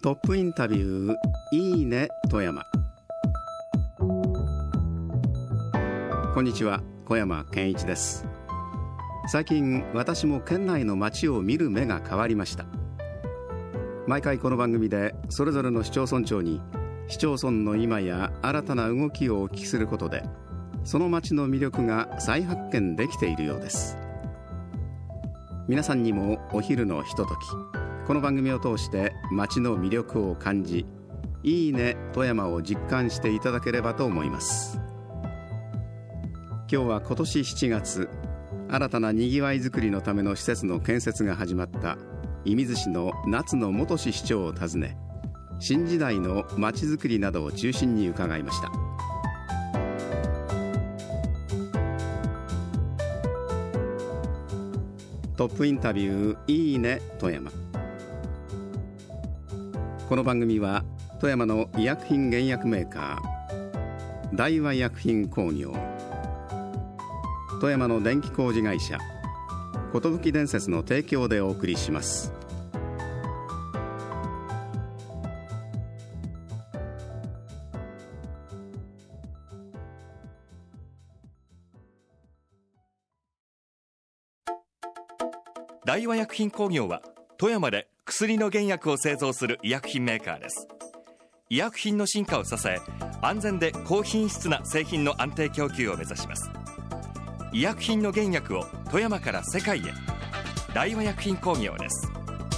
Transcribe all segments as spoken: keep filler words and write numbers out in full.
トップインタビューいいね富山。こんにちは、小山健一です。最近私も県内の街を見る目が変わりました。毎回この番組でそれぞれの市町村長に市町村の今や新たな動きをお聞きすることで、その街の魅力が再発見できているようです。皆さんにもお昼のひととき、この番組を通して街の魅力を感じ、いいね富山を実感していただければと思います。今日は今年しちがつ、新たなにぎわいづくりのための施設の建設が始まった射水市の夏野元市市長を訪ね、新時代の街づくりなどを中心に伺いました。トップインタビューいいね富山。この番組は富山の医薬品原薬メーカー大和薬品工業、富山の電気工事会社寿電鉄の提供でお送りします。 大和薬品工業は富山で薬の原薬を製造する医薬品メーカーです。医薬品の進化を支え、安全で高品質な製品の安定供給を目指します。医薬品の原薬を富山から世界へ。大和薬品工業です。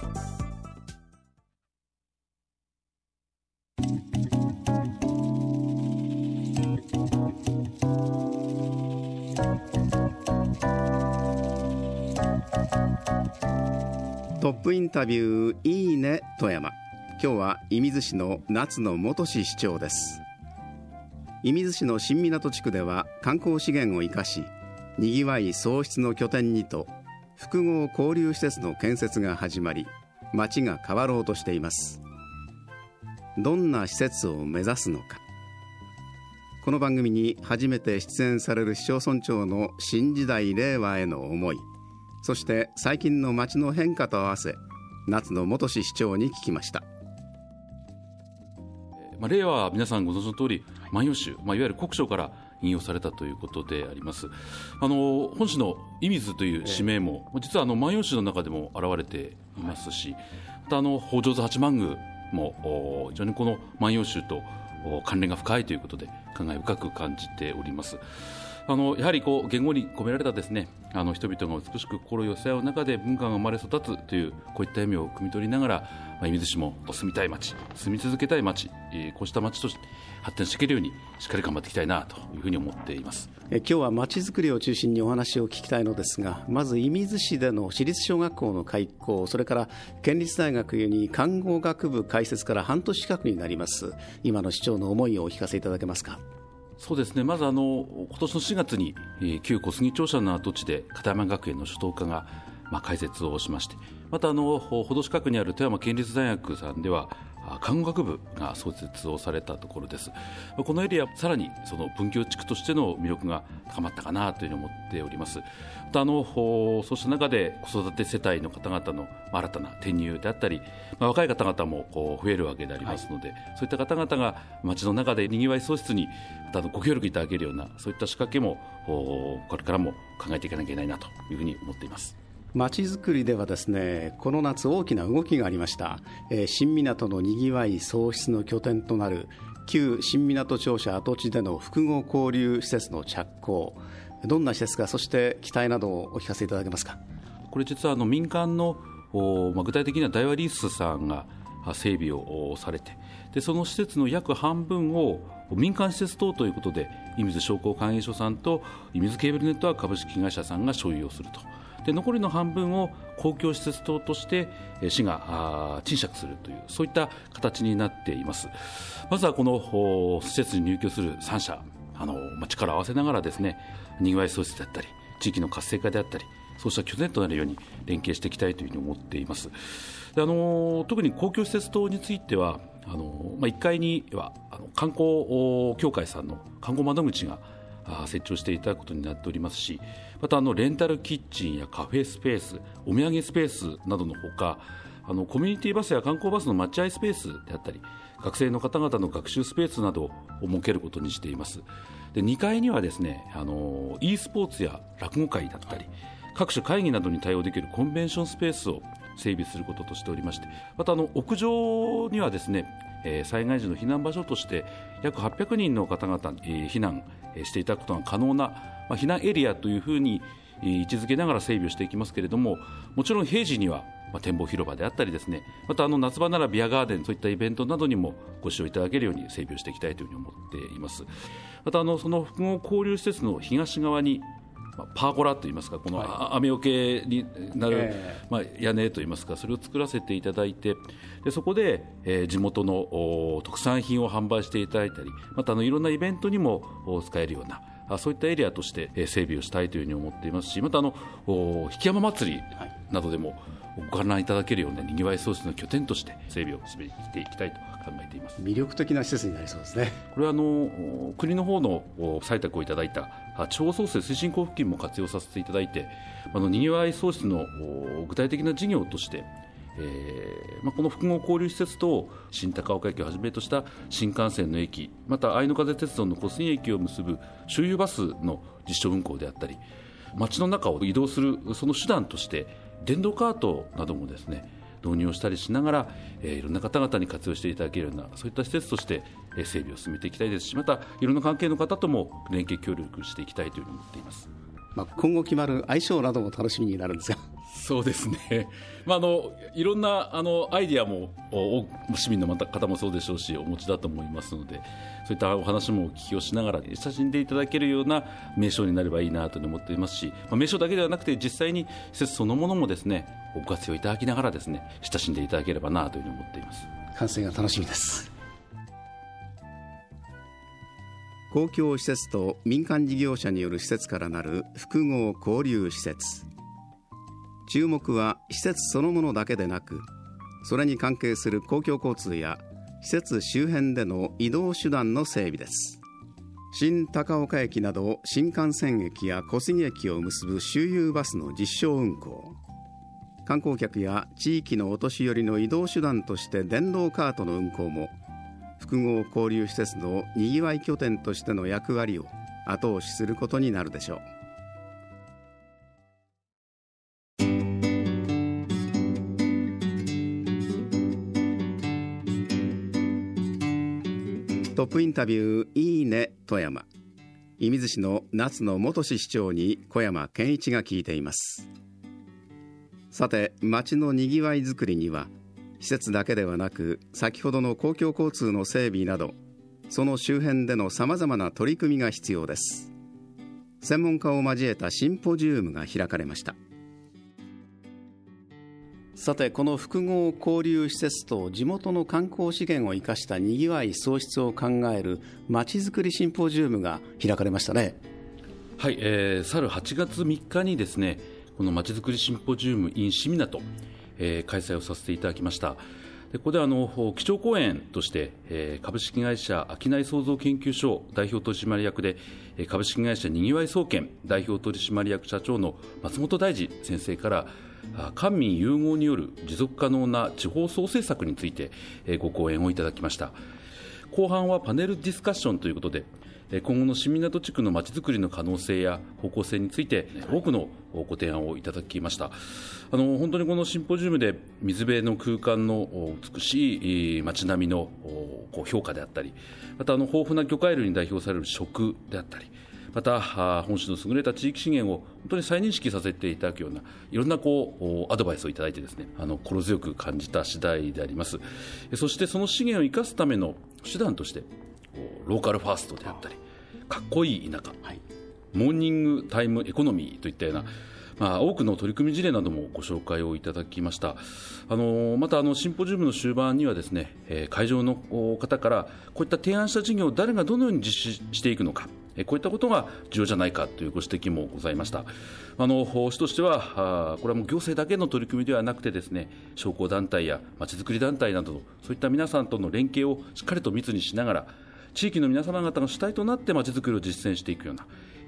トップインタビューいいね富山。今日は射水市の夏野元市市長です。射水市の新港地区では観光資源を生かし、にぎわい創出の拠点にと複合交流施設の建設が始まり、街が変わろうとしています。どんな施設を目指すのか。この番組に初めて出演される市町村長の新時代令和への思い、そして最近の街の変化と合わせ、夏野元市市長に聞きました。 まあ、令和は皆さんご存知の通り万葉集、まあ、いわゆる国書から引用されたということであります。あの本市の射水という地名も、えー、実はあの万葉集の中でも現れていますし、またあの北条図八幡宮も非常にこの万葉集と関連が深いということで感慨深く感じております。あのやはりこう言語に込められたですね、あの人々が美しく心を寄せ合う中で文化が生まれ育つというこういった意味を汲み取りながら、まあ、射水市も住みたい街、住み続けたい街、えー、こうした街として発展していけるようにしっかり頑張っていきたいなというふうに思っています。 え今日は街づくりを中心にお話を聞きたいのですが、まず射水市での私立小学校の開校、それから県立大学に看護学部開設から半年近くになります。今の市長の思いをお聞かせいただけますか。 そうですね、まずあの今年のしがつに、えー、旧小杉庁舎の跡地で片山学園の初等科が、まあ、開設をしまして、またあのほど近くにある富山県立大学さんでは看護学部が創設をされたところです。このエリアさらにその文教地区としての魅力が高まったかなというふうに思っております。またあのそうした中で子育て世帯の方々の新たな転入であったり、まあ、若い方々もこう増えるわけでありますので、はい、そういった方々が街の中でにぎわい創出にまたご協力いただけるようなそういった仕掛けもこれからも考えていかなきゃいけないなというふうに思っています。 街づくりではですね、この夏大きな動きがありました。えー、新港のにぎわい創出の拠点となる旧新港庁舎跡地での複合交流施設の着工、どんな施設か、そして期待などをお聞かせいただけますか。 これ実はあの民間の、まあ、具体的には大和リースさんが整備をされて、でその施設の約半分を民間施設等ということで射水商工関営所さんと射水ケーブルネットワーク株式会社さんが所有をすると。で残りの半分を公共施設等として市が賃借するという、そういった形になっています。まずはこの施設に入居するさん社、あの、まあ、力を合わせながらですね、にぎわい創出であったり地域の活性化であったり、そうした拠点となるように連携していきたいというふうに思っています。であの特に公共施設等についてはあの、まあ、いっかいにはあの観光協会さんの観光窓口が設置をしていただくことになっておりますし、またあのレンタルキッチンやカフェスペース、お土産スペースなどのほか、 あのコミュニティバスや観光バスの待合スペースであったり、学生の方々の学習スペースなどを設けることにしています。でにかいにはですね、あの e スポーツや落語会だったり、各種会議などに対応できるコンベンションスペースを整備することとしておりまして、またあの屋上にはですね、えー、災害時の避難場所として約はっぴゃくにんの方々に、えー、避難していただくことが可能な、まあ、避難エリアというふうに位置づけながら整備をしていきますけれども、もちろん平時には、まあ、展望広場であったりですね、またあの夏場ならビアガーデン、そういったイベントなどにもご使用いただけるように整備をしていきたいというふうに思っています。またあのその複合交流施設の東側に、まあ、パーゴラといいますか、この雨よけになる、えーまあ、屋根といいますか、それを作らせていただいて、でそこで、えー、地元の特産品を販売していただいたり、またあのいろんなイベントにも使えるような、そういったエリアとして整備をしたいというふうに思っていますし、またあの引山祭りなどでもご観覧いただけるようなにぎわい創出の拠点として整備をしていきたいと考えています。 魅力的な施設になりそうですね。 これはあの国の方の採択をいただいた地方創生推進交付金も活用させていただいて、あのにぎわい創出の具体的な事業としてえーまあ、この複合交流施設と新高岡駅をはじめとした新幹線の駅、また愛の風鉄道の小杉駅を結ぶ周遊バスの実証運行であったり、街の中を移動するその手段として電動カートなどもですね導入をしたりしながら、えー、いろんな方々に活用していただけるような、そういった施設として、えー、整備を進めていきたいですし、またいろんな関係の方とも連携協力していきたいというふうに思っています。 まあ、今後決まる相性なども楽しみになるんですが。 そうですね、まあ、あのいろんなあのアイディアも市民の方もそうでしょうしお持ちだと思いますので、そういったお話もお聞きをしながら親しんでいただけるような名称になればいいなと思っていますし、まあ、名称だけではなくて実際に施設そのものもですねご活用いただきながらですね親しんでいただければなというふうに思っています。 完成が楽しみです。公共施設と民間事業者による施設からなる複合交流施設。注目は施設そのものだけでなく、それに関係する公共交通や施設周辺での移動手段の整備です。新高岡駅など新幹線駅や小杉駅を結ぶ周遊バスの実証運行、観光客や地域のお年寄りの移動手段として電動カートの運行も複合交流施設のにぎわい拠点としての役割を後押しすることになるでしょう。トップインタビューいいね富山。射水市の夏野元市市長に小山健一が聞いています。さて、町のにぎわいづくりには施設だけではなく、先ほどの公共交通の整備などその周辺でのさまざまな取り組みが必要です。専門家を交えたシンポジウムが開かれました。さて、この複合交流施設と地元の観光資源を生かしたにぎわい創出を考えるまちづくりシンポジウムが開かれましたね。 はい、えー、去るはちがつみっかにですね、このまちづくりシンポジウム in しみなと、えー、開催をさせていただきました。でここであの基調講演として、えー、株式会社商い創造研究所代表取締役で、えー、株式会社にぎわい総研代表取締役社長の松本大二先生から官民融合による持続可能な地方創生策について、えー、ご講演をいただきました。後半はパネルディスカッションということで、今後の新湊地区のまちづくりの可能性や方向性について多くのご提案をいただきました。あの本当にこのシンポジウムで水辺の空間の美しい街並みの評価であったり、またあの豊富な魚介類に代表される食であったり、また本州の優れた地域資源を本当に再認識させていただくようないろんなこうアドバイスをいただいてですね、あの心強く感じた次第であります。そしてその資源を生かすための手段としてローカルファーストであったり、かっこいい田舎、はい、モーニングタイムエコノミーといったような、まあ、多くの取り組み事例などもご紹介をいただきました。あのまたあのシンポジウムの終盤にはですね、えー、会場の方からこういった提案した事業を誰がどのように実施していくのか、えー、こういったことが重要じゃないかというご指摘もございました。あの市としてはあこれはもう行政だけの取り組みではなくてですね、商工団体やまちづくり団体などのそういった皆さんとの連携をしっかりと密にしながら、地域の皆様方が主体となってまちづくりを実践していくような、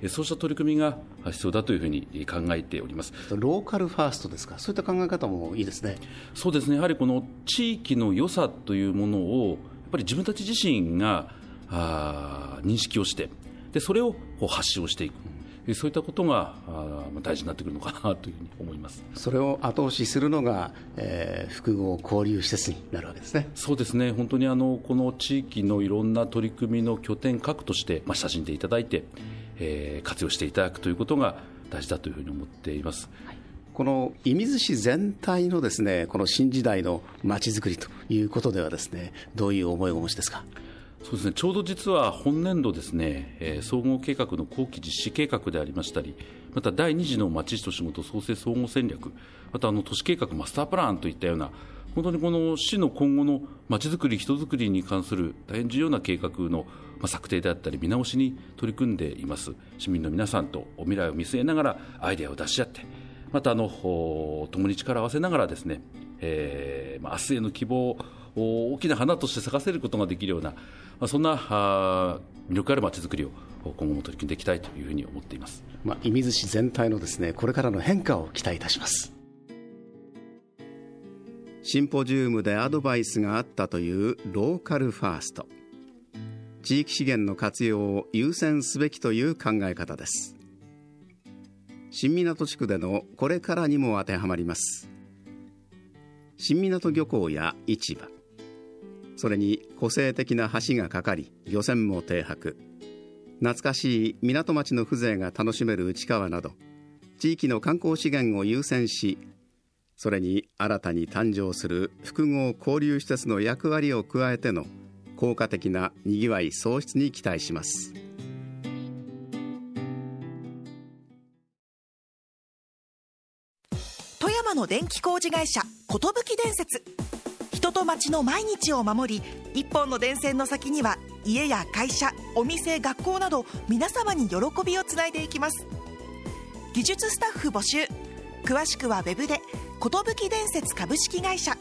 そうした取り組みが必要だというふうに考えております。 ローカルファーストですか、そういった考え方もいいですね。 そうですね、やはりこの地域の良さというものをやっぱり自分たち自身があ認識をして、でそれを発信をしていく、そういったことが大事になってくるのかなというふうに思います。 それを後押しするのが、えー、複合交流施設になるわけですね。 そうですね、本当にあのこの地域のいろんな取り組みの拠点核として、まあ、親しんでいただいて、えー、活用していただくということが大事だというふうに思っています。 はい、この射水市全体のですね、この新時代のまちづくりということではですね、どういう思いをお持ちですか。 そうですね、ちょうど実は本年度ですね、えー、総合計画の後期実施計画でありましたり、まただいに次のまちと仕事創生総合戦略、またあの都市計画マスタープランといったような、本当にこの市の今後のまちづくり人づくりに関する大変重要な計画の策定であったり見直しに取り組んでいます。市民の皆さんと未来を見据えながらアイデアを出し合って、またあの共に力を合わせながらですね、えー、明日への希望を大きな花として咲かせることができるような、そんな魅力あるまちづくりを今後も取り組んでいきたいというふうに思っています。 まあ、射水市全体のですね、これからの変化を期待いたします。シンポジウムでアドバイスがあったというローカルファースト、地域資源の活用を優先すべきという考え方です。新湊地区でのこれからにも当てはまります。新湊漁港や市場、それに個性的な橋がかかり漁船も停泊、懐かしい港町の風情が楽しめる内川など、地域の観光資源を優先し、それに新たに誕生する複合交流施設の役割を加えての効果的なにぎわい創出に期待します。 富山の電気工事会社寿電節、人と町の毎日を守り、一本の電線の先には家や会社、お店、学校など皆様に喜びをつないでいきます。技術スタッフ募集、詳しくはウェブで寿電節株式会社。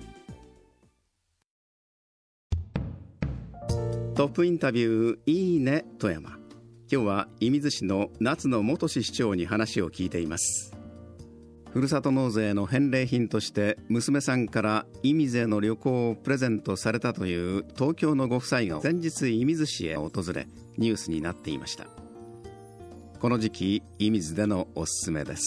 トップインタビューいいね富山。今日は射水市の夏野元市市長に話を聞いています。ふるさと納税の返礼品として娘さんから射水への旅行をプレゼントされたという東京のご夫妻が先日射水市へ訪れニュースになっていました。この時期射水でのおすすめです。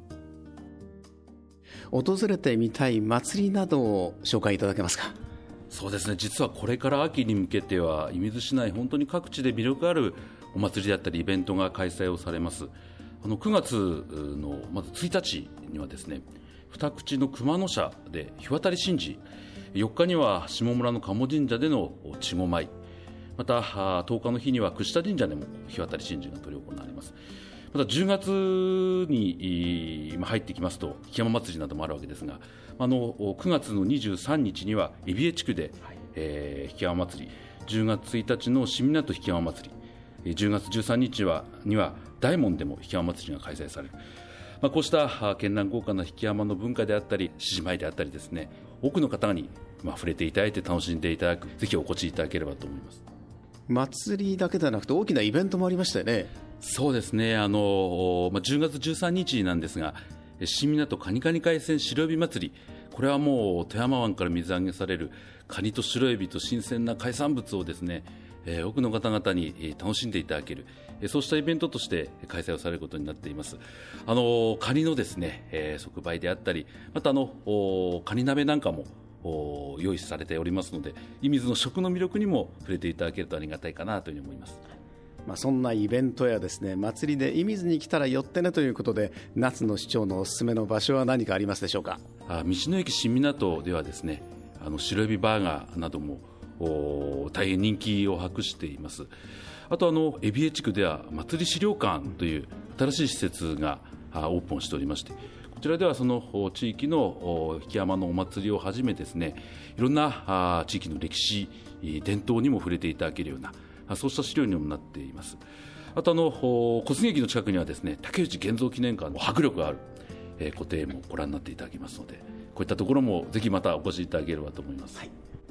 訪れてみたい祭りなどを紹介いただけますか。 そうですね、実はこれから秋に向けては射水市内本当に各地で魅力あるお祭りであったりイベントが開催をされます。あのくがつのまずついたちにはですね、二口の熊野社で日渡り神事、よっかには下村の鴨神社での稚児舞、またとおかの日には櫛田神社でも日渡り神事が執り行われます。またじゅうがつに入ってきますと檜山祭りなどもあるわけですが、あのくがつのにじゅうさんにちには海老江地区で、はいえー、檜山祭り、じゅうがつついたちの新湊檜山祭り、じゅうがつじゅうさんにちはには大門でも檜山祭りが開催される。まあ、こうした絢爛豪華な檜山の文化であったり獅子舞であったりですね、多くの方にまあ触れていただいて楽しんでいただく、ぜひお越しいただければと思います。 祭りだけではなくて大きなイベントもありましたよね。 そうですね、あの、まあ、じゅうがつじゅうさんにちなんですが、新湊カニカニ海鮮白エビ祭り、これはもう富山湾から水揚げされるカニと白エビと新鮮な海産物をですね、えー、多くの方々に楽しんでいただける、そうしたイベントとして開催をされることになっています。あのカニのですね、えー、即売であったり、またあのカニ鍋なんかも用意されておりますので、射水の食の魅力にも触れていただけるとありがたいかなというふうに思います。 まあ、そんなイベントやですね、祭りで射水に来たら寄ってねということで、夏野市長のおすすめの場所は何かありますでしょうか。 あ、道の駅新湊ではですね、あの白エビバーガーなども大変人気を博しています。あとあの海老江地区では祭り資料館という新しい施設がオープンしておりまして、こちらではその地域の檜山のお祭りをはじめですね、いろんな地域の歴史伝統にも触れていただけるような、そうした資料にもなっています。あとあの小菅駅の近くにはですね、竹内現像記念館の迫力がある固定もご覧になっていただけますので、こういったところもぜひまたお越しいただければと思います。 はい、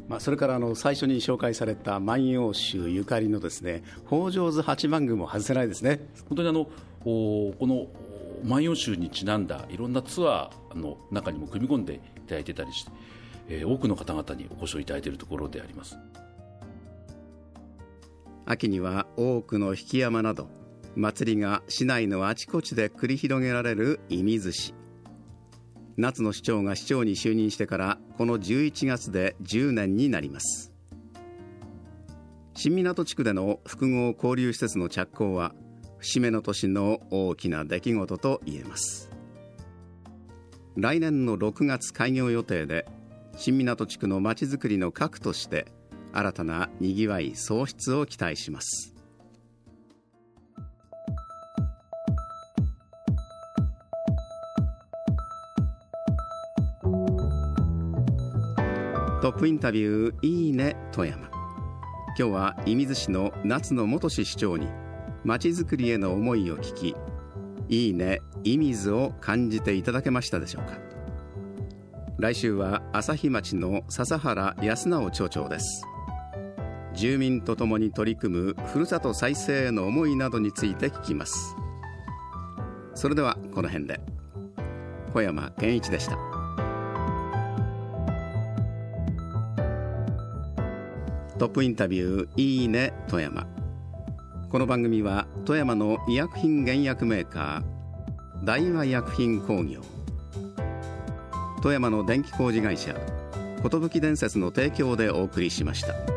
まあ、それからあの最初に紹介された万葉集ゆかりのですね北条図八幡宮も外せないですね。 本当にあのこの万葉集にちなんだいろんなツアーの中にも組み込んでいただいてたりして、えー、多くの方々にお越しをいただいているところであります。 秋には多くの曳山など祭りが市内のあちこちで繰り広げられる射水市。夏野市長が市長に就任してからこのじゅういちがつでじゅうねんになります。新湊地区での複合交流施設の着工は節目の年の大きな出来事と言えます。来年のろくがつ開業予定で、新湊地区のまちづくりの核として新たなにぎわい創出を期待します。トップインタビューいいね富山。今日は射水市の夏野元市市長にまちづくりへの思いを聞き、いいね射水を感じていただけましたでしょうか。来週は朝日町の笹原康直町長です。住民とともに取り組むふるさと再生への思いなどについて聞きます。それではこの辺で。小山健一でした。トップインタビューいいね富山。この番組は富山の医薬品原薬メーカー大和薬品工業、富山の電気工事会社寿電接の提供でお送りしました。